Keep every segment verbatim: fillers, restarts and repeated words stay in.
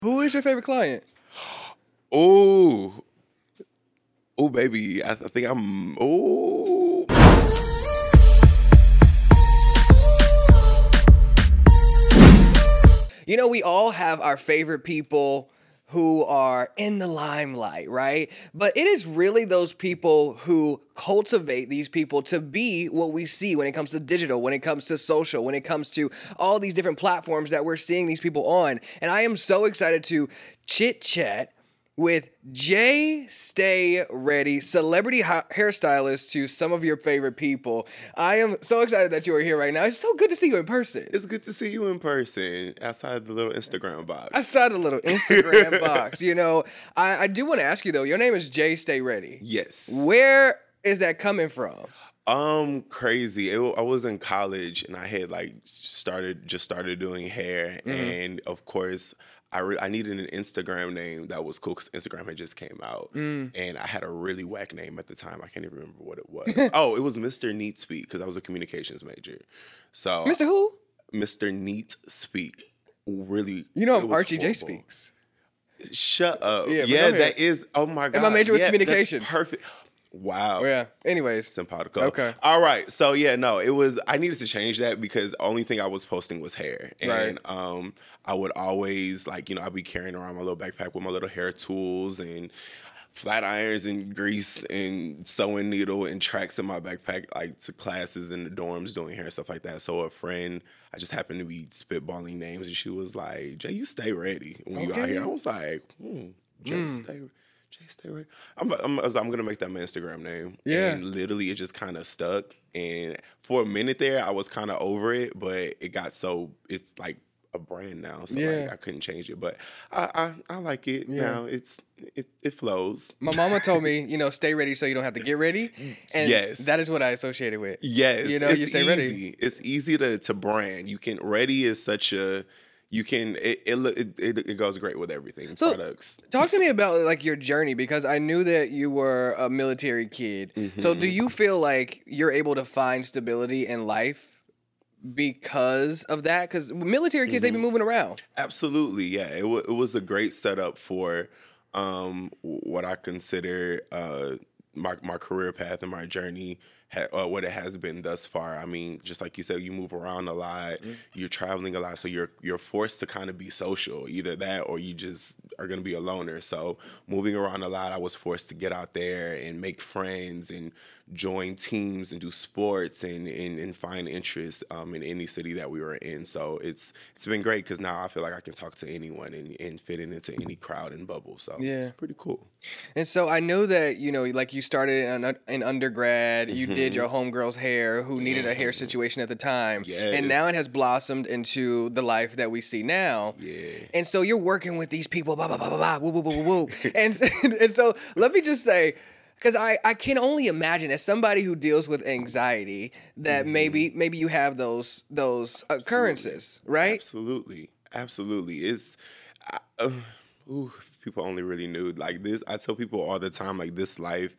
Who is your favorite client? Oh, oh, baby. I, I think I'm. Oh. You know, we all have our favorite people who are in the limelight, right? But it is really those people who cultivate these people to be what we see when it comes to digital, when it comes to social, when it comes to all these different platforms that we're seeing these people on. And I am so excited to chit chat with Jay Stay Ready, celebrity ha- hairstylist to some of your favorite people. I am so excited that you are here right now. It's so good to see you in person. It's good to see you in person outside the little Instagram box. Outside the little Instagram box, you know. I, I do want to ask you though. Your name is Jay Stay Ready. Yes. Where is that coming from? Um, crazy. It, wa- I was in college and I had like started just started doing hair, Mhm. and of course, I re- I needed an Instagram name that was cool because Instagram had just came out, Mm. and I had a really whack name at the time. I can't even remember what it was. Oh, it was Mister Neat Speak because I was a communications major. So Mister Who? Mister Neat Speak. Really, You know it I'm was Archie J horrible. Speaks. Shut up. Yeah, Yeah, but go ahead. that is. Oh my god. my major was Yeah, that's communications. perfect. Wow. Oh, yeah. Anyways. Simpatico. Okay. All right. So yeah, no, it was. I needed to change that because the only thing I was posting was hair, and Right. um, I would always like you know I'd be carrying around my little backpack with my little hair tools and flat irons and grease and sewing needle and tracks in my backpack like to classes in the dorms doing hair and stuff like that. So a friend, I just happened to be spitballing names, and she was like, "Jay, you stay ready when you out Okay. here." I was like, "Hmm, Jay, Mm. stay." Jay, stay ready. I'm, I'm, I was like, I'm gonna make that my Instagram name. Yeah. And literally, it just kind of stuck. And for a minute there, I was kind of over it, but it got so it's like a brand now, so Yeah. like I couldn't change it. But I, I, I like it Yeah. now. It's it, it flows. My mama told me, you know, stay ready so you don't have to get ready. And Yes. that is what I associated with. Yes, You know, it's you stay easy. ready. It's easy to to brand. You can ready is such a you can it it look- it, it, it goes great with everything So- products. Talk to me about like your journey because I knew that you were a military kid. So do Mhm. you feel like you're able to find stability in life because of that? Because military kids, they be Mhm. moving around. Absolutely, yeah. It, w- it was a great setup for um, w- what I consider uh, my my career path and my journey, ha- uh, what it has been thus far. I mean, just like you said, you move around a lot, Mm. you're traveling a lot, so you're you're forced to kind of be social, either that or you just are gonna be a loner. So moving around a lot, I was forced to get out there and make friends and join teams and do sports and and, and find interest um, in any city that we were in. So it's it's been great because now I feel like I can talk to anyone and, and fit in into any crowd and bubble. So Yeah. it's pretty cool. And so I know that, you know, like you started in, in undergrad, you did Mhm. your homegirl's hair who needed a hair Mhm. situation at the time. And now Yes. it has blossomed into the life that we see now. Yeah. And so you're working with these people, blah, blah, blah, blah, blah, woo, woo, woo, woo, woo. and, and so let me just say, because I, I can only imagine as somebody who deals with anxiety that Mhm. maybe maybe you have those those occurrences, right? Absolutely. Absolutely. It's I, uh, ooh, if people only really knew like this. I tell people all the time like this life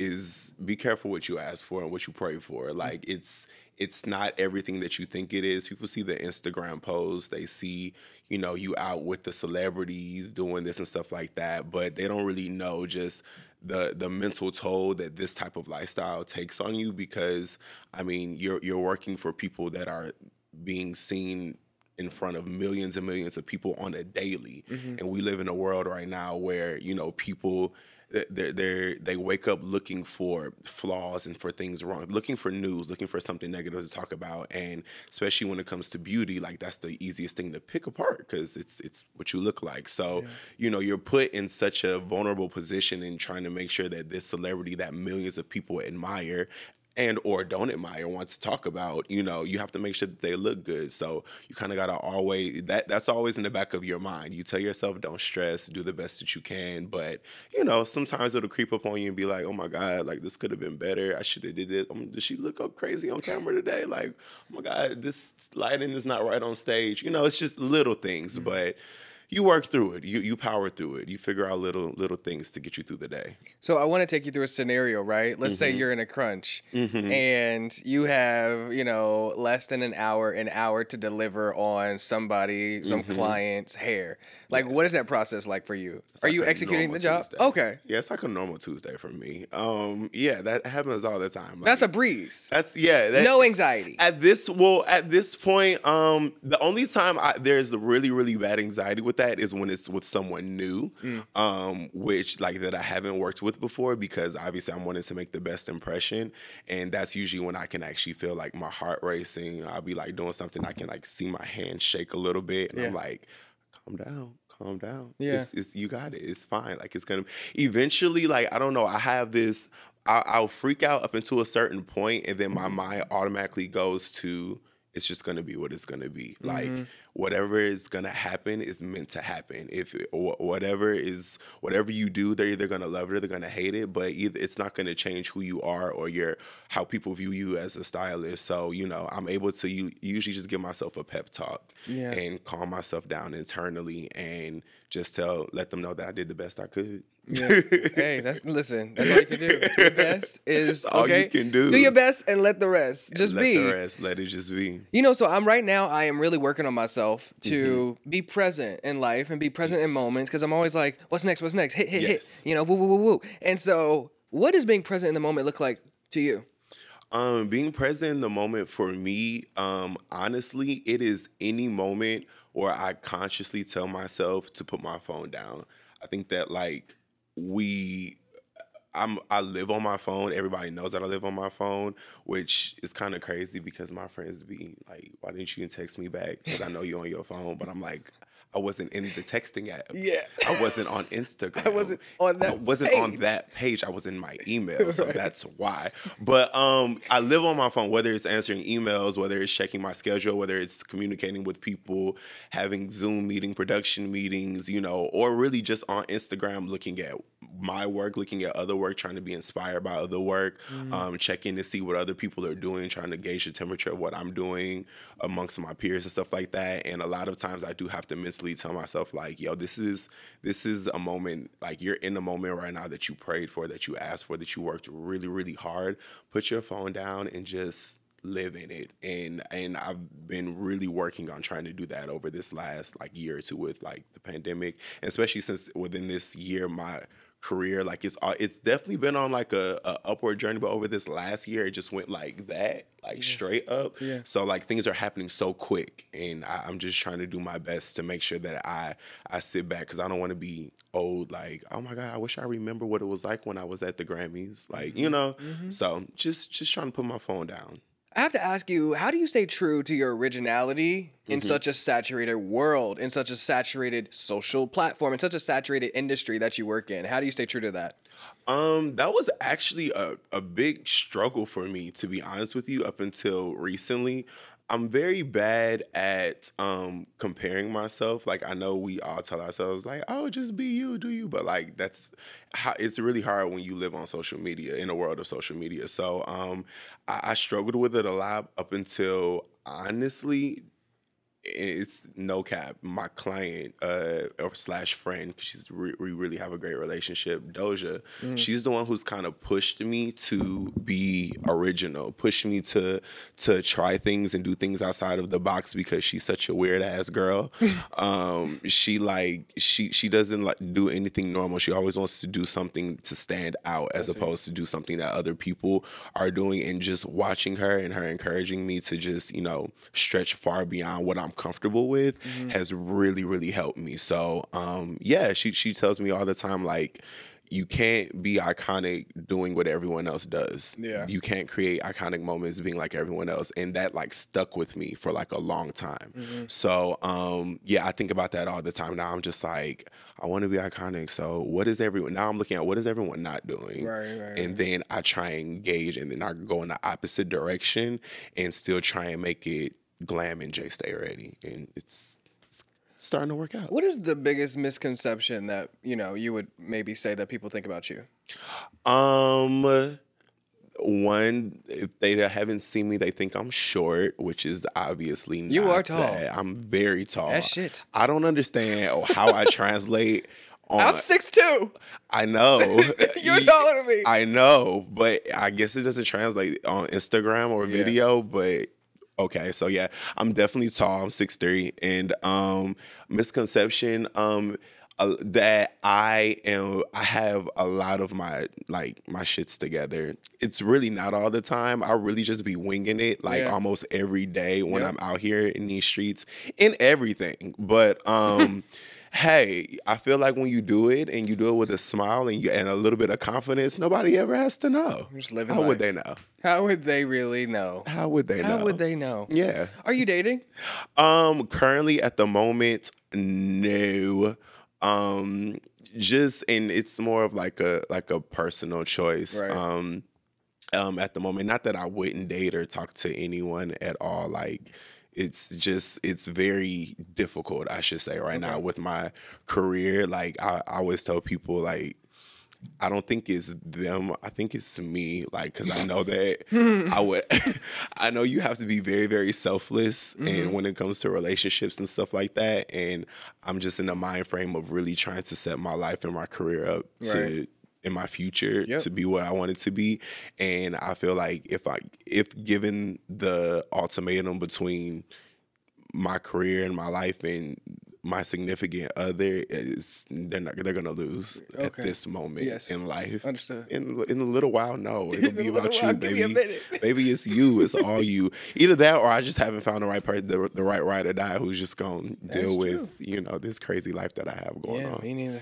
is be careful what you ask for and what you pray for. Like it's it's not everything that you think it is. People see the Instagram posts, they see, you know, you out with the celebrities doing this and stuff like that, but they don't really know just the the mental toll that this type of lifestyle takes on you because I mean, you're you're working for people that are being seen in front of millions and millions of people on a daily. Mhm. And we live in a world right now where, you know, people they they they wake up looking for flaws and for things wrong, looking for news, looking for something negative to talk about, and especially when it comes to beauty, like that's the easiest thing to pick apart because it's it's what you look like. So Yeah. you know you're put in such a vulnerable position in trying to make sure that this celebrity that millions of people admire and or don't admire want to talk about, you know, you have to make sure that they look good. So you kind of gotta always that that's always in the back of your mind. You tell yourself don't stress, do the best that you can, but you know sometimes it'll creep up on you and be like, oh my god, like this could have been better. I should have did it. Um, did she look up crazy on camera today? Like, oh my god, this lighting is not right on stage. You know, it's just little things, but you work through it. You you power through it. You figure out little little things to get you through the day. So I want to take you through a scenario, right? Let's say Mm-hmm. you're in a crunch Mm-hmm. and you have, you know, less than an hour, an hour to deliver on somebody, some Mm-hmm. client's hair. Like, what is Yes. that process like for you? It's Are like you a executing normal the job? Tuesday. Okay. Yeah, it's like a normal Tuesday for me. Um, yeah, that happens all the time. That's a Like, breeze. that's yeah. That, No anxiety. At this well, at this point, um, the only time I, there's really really bad anxiety with that is when it's with someone new, Mm. um, which like that I haven't worked with before because obviously I'm wanting to make the best impression, and that's usually when I can actually feel like my heart racing. I'll be like doing something, I can like see my hand shake a little bit, and I'm Yeah. like, calm down. Calm down. Yeah. It's, it's you got it. It's fine. Like it's gonna eventually. Like I don't know. I have this. I'll, I'll freak out up until a certain point, and then my mind automatically goes to it's just gonna be what it's gonna be. Like Mm-hmm. whatever is gonna happen is meant to happen. If it, wh- whatever is whatever you do, they're either gonna love it or they're gonna hate it. But either it's not gonna change who you are or your how people view you as a stylist. So you know, I'm able to u- usually just give myself a pep talk Yeah. and calm myself down internally and just tell let them know that I did the best I could. Yeah. Hey, that's listen. That's all you can do. Your best is That's all you okay. can do. Do your best and let the rest just let be. the rest, let it just be. You know, so I'm right now. I am really working on myself to be present in life and be present in Yes. moments because I'm always like, "What's next? What's next? Hit, hit, Yes. hit!" You know, woo, woo, woo, woo. And so, what does being present in the moment look like to you? Um, being present in the moment for me, um, honestly, it is any moment where I consciously tell myself to put my phone down. I think that like we I'm I live on my phone. Everybody knows that I live on my phone, which is kind of crazy because my friends be like, "Why didn't you text me back?" Because I know you're on your phone, but I'm like, I wasn't in the texting app. Yeah. I wasn't on Instagram. I wasn't on that I wasn't on page. that page. I was in my email, so Right. that's why. But um, I live on my phone, whether it's answering emails, whether it's checking my schedule, whether it's communicating with people, having Zoom meeting, production meetings, you know, or really just on Instagram looking at my work, looking at other work, trying to be inspired by other work, Mm-hmm. um, checking to see what other people are doing, trying to gauge the temperature of what I'm doing amongst my peers and stuff like that. And a lot of times I do have to mentally tell myself like, yo, this is this is a moment, like you're in a moment right now that you prayed for, that you asked for, that you worked really, really hard. Put your phone down and just live in it. And and I've been really working on trying to do that over this last like year or two with like the pandemic, and especially since within this year my career like it's uh, it's definitely been on like a, a upward journey, but over this last year it just went like that, like straight up. Yeah. So like things are happening so quick, and I, I'm just trying to do my best to make sure that I I sit back because I don't want to be old. Like, oh my god, I wish I remember what it was like when I was at the Grammys. Like, you know. So just just trying to put my phone down. I have to ask you, how do you stay true to your originality in such a saturated world, in such a saturated social platform, in such a saturated industry that you work in? How do you stay true to that? Um, that was actually a, a big struggle for me, to be honest with you, up until recently. I'm very bad at um comparing myself. Like I know we all tell ourselves like, "Oh, just be you, do you?" But like that's how it's really hard when you live on social media in a world of social media. So um, I, I struggled with it a lot up until honestly it's no cap. My client uh, or slash friend, 'cause she's re- we really have a great relationship. Doja, she's the one who's kind of pushed me to be original, pushed me to to try things and do things outside of the box because she's such a weird ass girl. um, she like she she doesn't like do anything normal. She always wants to do something to stand out as opposed to do something that other people are doing. And just watching her and her encouraging me to just you know stretch far beyond what I'm comfortable with has really really helped me. So um yeah, she she tells me all the time like you can't be iconic doing what everyone else does. Yeah. You can't create iconic moments being like everyone else. And that like stuck with me for like a long time. So um yeah, I think about that all the time. Now I'm just like, I want to be iconic. So what is everyone now I'm looking at what is everyone not doing? Right, right, And then I try and engage and then I go in the opposite direction and still try and make it glam and Jay Stay Ready. And it's, it's starting to work out. What is the biggest misconception that, you know, you would maybe say that people think about you? Um one, if they haven't seen me, they think I'm short, which is obviously not You are tall. that. I'm very tall. That shit. I don't understand how I translate on. I'm six two. I know. You're taller than me. I know, but I guess it doesn't translate on Instagram or Yeah. video, but okay. So yeah, I'm definitely tall. I'm six three, and um misconception um uh, that I am I have a lot of my like my shits together. It's really not all the time. I really just be winging it like Yeah. almost every day when Yep. I'm out here in these streets in everything. But um hey, I feel like when you do it and you do it with a smile and you and a little bit of confidence, nobody ever has to know. You're just living How would life. they know? How would they really know? How would they know? How would they know? Yeah. Are you dating? Um, currently at the moment, no. Um, just and it's more of like a like a personal choice. Right. Um, um, at the moment, not that I wouldn't date or talk to anyone at all. Like, it's just it's very difficult, I should say, right now Okay. with my career. Like, I, I always tell people, like, I don't think it's them. I think it's me. Like, because I know that I would. I know you have to be very, very selfless, Mm-hmm. and when it comes to relationships and stuff like that. And I'm just in the mind frame of really trying to set my life and my career up to Right. in my future Yep. to be what I want it to be. And I feel like if I if given the ultimatum between my career and my life and my significant other, is they're not they're gonna lose at Okay. this moment Yes. in life. Understood. In in a little while, no, it'll In be a little about while, you, give me a baby. minute. Maybe it's you. It's all you. Either that, or I just haven't found the right person, the, the right ride or die, who's just gonna deal with you know this crazy life that I have going Yeah, on. me neither.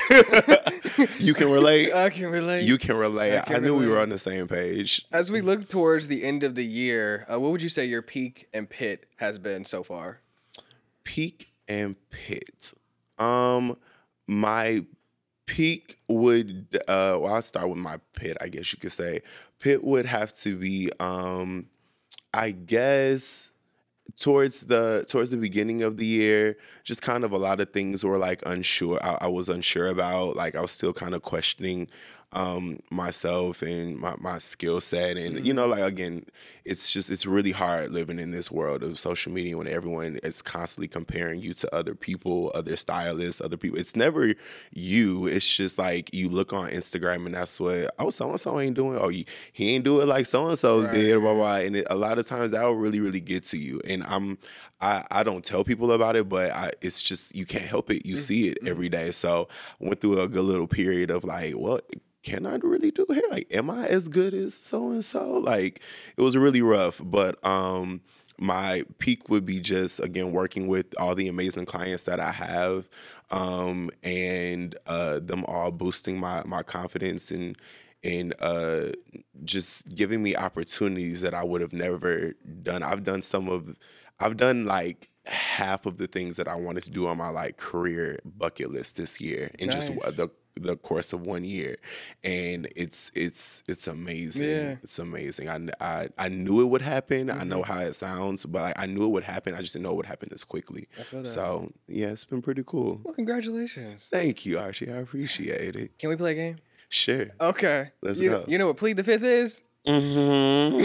You can relate. I can relate. You can relate. I I, can knew we were relate. on the same page. As we look towards the end of the year, uh, what would you say your peak and pit has been so far? Peak and pit. Um, my peak would uh well, I'll start with my pit, I guess you could say. Pit would have to be um I guess towards the towards the beginning of the year, just kind of a lot of things were like unsure. I, I was unsure about, like I was still kind of questioning um myself and my, my skill set. And you know, like again, it's just it's really hard living in this world of social media when everyone is constantly comparing you to other people, other stylists, other people. It's never you. It's just like you look on Instagram and that's what, oh, so and so ain't doing, oh, he he ain't do it like so and so's Right. did, blah blah. And it, a lot of times that will really really get to you. And I'm I I don't tell people about it, but I it's just you can't help it. You see it every day. So I went through a good little period of like, well, can I really do hair? Like, am I as good as so and so? Like, it was really rough. But um, my peak would be just again working with all the amazing clients that I have, um, and uh, them all boosting my my confidence and and uh, just giving me opportunities that I would have never done. I've done some of, I've done like half of the things that I wanted to do on my like career bucket list this year in just Nice. the the course of one year. And it's it's it's amazing. Yeah. It's amazing. I, I I knew it would happen. I know how it sounds, but I, I knew it would happen. I just didn't know it would happen this quickly. I feel that. So yeah, it's been pretty cool. Well, congratulations. Thank you, Archie. I appreciate it. Can we play a game? Sure. Okay. Let's you, go. You know what Plead the Fifth is? Mm-hmm.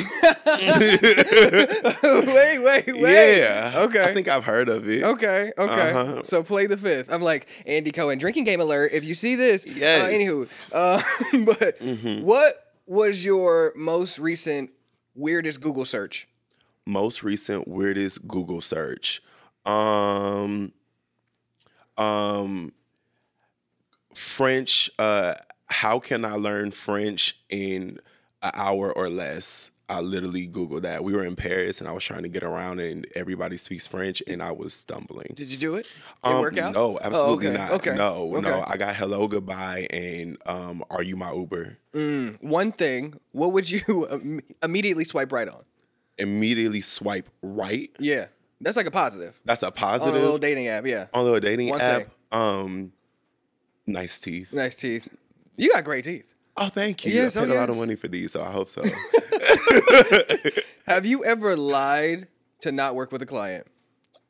wait, wait, wait. Yeah. Okay. I think I've heard of it. Okay, okay. Uh-huh. So play the fifth. I'm like, Andy Cohen, drinking game alert. If you see this, Yes. Uh, anywho, uh, but Mhm. what was your most recent weirdest Google search? Most recent weirdest Google search. Um, um, French. Uh, how can I learn French in an hour or less? I literally Googled that. We were in Paris and I was trying to get around and everybody speaks French and I was stumbling. Did you do it? Did it Um, work out? No, absolutely okay, not. okay, No, no. okay. I got hello, goodbye, and um, are you my Uber? Mm, one thing. What would you im- immediately swipe right on? Immediately swipe right. Yeah, that's like a positive. That's a On a positive little dating app. Yeah, on the dating One app. thing. Um, nice teeth. nice teeth. You got great teeth. Oh, thank you. Yes, I paid oh, a lot of yes. money for these, so I hope so. Have you ever lied to not work with a client?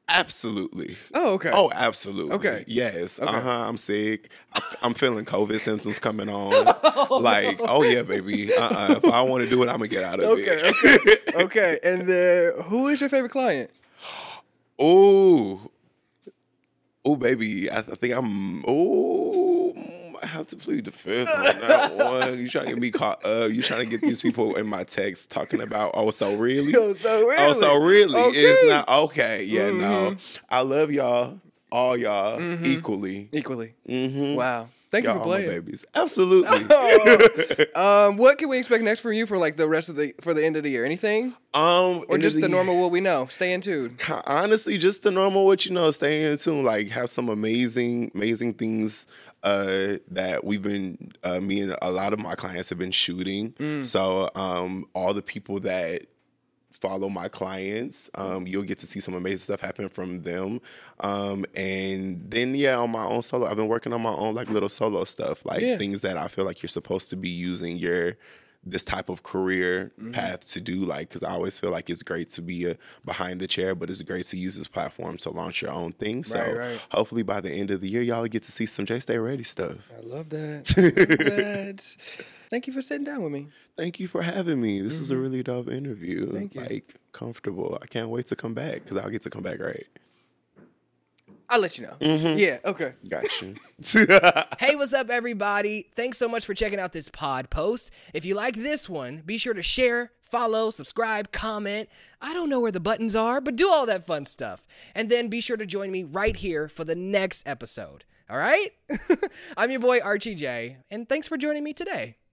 Absolutely. Oh, okay. Oh, absolutely. Okay. Yes. Okay. Uh huh. I'm sick. I- I'm feeling COVID symptoms coming on. Like, oh yeah, baby. Uh uh If I want to do it, I'm gonna get out of Okay, it. okay, okay. And then, who is your favorite client? Oh, oh, baby. I, th- I think I'm. Oh, I have to plead the fifth on that one. You trying to get me caught up? You trying to get these people in my text talking about? Oh, so really? Oh, so really? Oh, so really? Okay. It's not okay. Yeah, no. Mhm. I love y'all, all y'all, Mhm. equally. Equally. Mm-hmm. Wow. Thank Y'all you for are my playing. babies. Absolutely. um, what can we expect next from you for like the rest of the for the end of the year? Anything, um, or end of just the year- normal what we know? Stay in tune. Honestly, just the normal what you know, stay in tune, like have some amazing, amazing things uh that we've been uh me and a lot of my clients have been shooting. Mm. So um all the people that follow my clients, um, you'll get to see some amazing stuff happen from them. Um, and then yeah, on my own solo, I've been working on my own like little solo stuff, like Yeah. things that I feel like you're supposed to be using your this type of career Mm-hmm. path to do, like, because I always feel like it's great to be a, behind the chair, but it's great to use this platform to launch your own thing. So Right, right. hopefully by the end of the year, y'all get to see some J Stay Ready stuff. I love that. I love that. Thank you for sitting down with me. Thank you for having me. This was a really dope interview. Thank you. Like, comfortable. I can't wait to come back because I'll get to come back right. I'll let you know. Mm-hmm. Yeah. Okay. Got you. Hey, what's up, everybody? Thanks so much for checking out this pod post. If you like this one, be sure to share, follow, subscribe, comment. I don't know where the buttons are, but do all that fun stuff. And then be sure to join me right here for the next episode. All right? I'm your boy, Archie J, and thanks for joining me today.